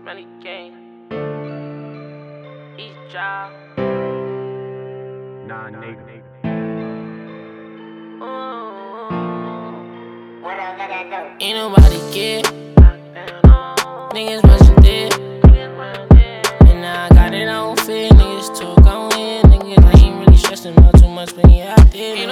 Money gang. Each job. Nah, nigga. Ain't nobody care. Niggas wasn't there. And now I got it, I don't fear. Niggas talk, I don't hear. Niggas ain't really stressing about too much when you out there.